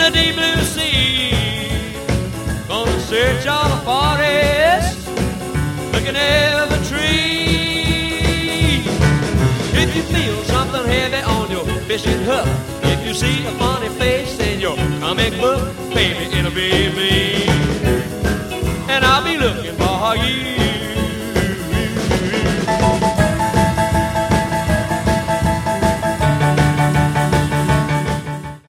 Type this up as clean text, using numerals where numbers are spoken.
the deep blue sea. Gonna search all the forest, looking every tree. If you feel something heavy on your fishing hook, if you see a funny face in your comic book, baby, it'll be me.